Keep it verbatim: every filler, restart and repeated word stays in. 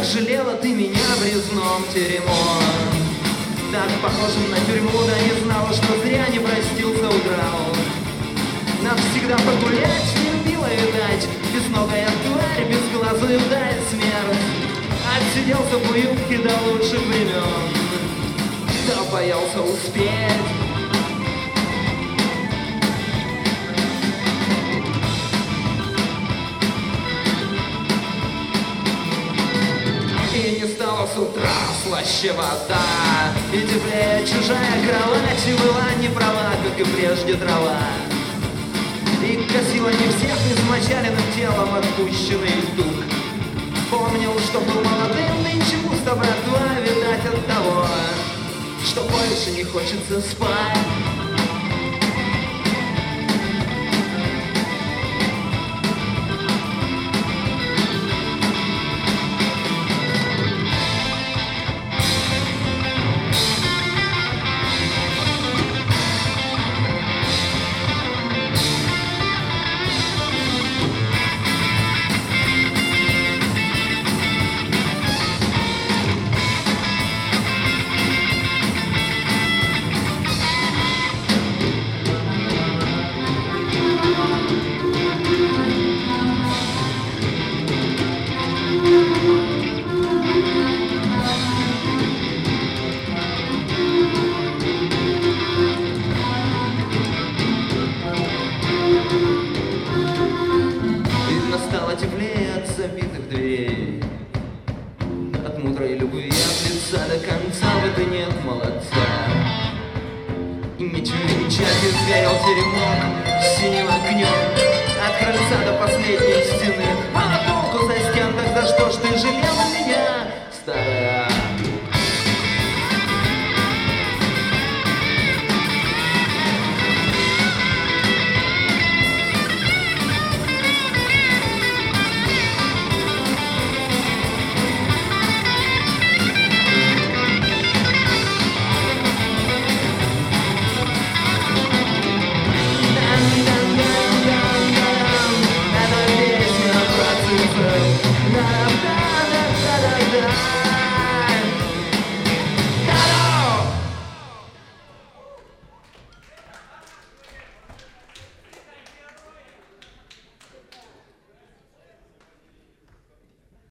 жалела ты меня в резном теремо. Так похожим на тюрьму, да не знала, что зря не простился, удрал. Навсегда погулять, не любила видать, бесногая тварь, безглазую даль смерть. Отсиделся в уютке до лучших времен, да боялся успеть. И не стало с утра слаще вода, и теплее чужая кровать, и была не права, как и прежде трава. И косила не всех измочаленным телом отпущенный дух. Помнил, что был молодым, нынче пусто, братва, видать от того, что больше не хочется спать. Стало теплее от забитых дверей, от мудрой любви от лица до конца, в это нет молодца. И мечу венчать, и сгорел теремок синим огнем, от крыльца до последней стены.